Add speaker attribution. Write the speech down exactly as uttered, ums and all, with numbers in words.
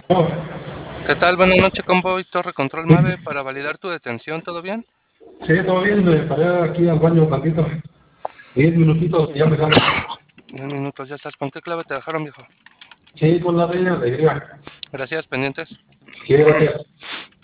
Speaker 1: Oh,
Speaker 2: ¿Qué tal? Buenas noches, Convoy Torre Control Mave para validar tu detención. ¿Todo bien?
Speaker 1: sí, todo bien, me paré aquí al baño un tantito. Diez minutitos y ya me salgo.
Speaker 2: Diez minutos, ya estás. ¿Con qué clave te dejaron, viejo?
Speaker 1: Sí, con la de alegría.
Speaker 2: Gracias, pendientes.
Speaker 1: Sí, gracias.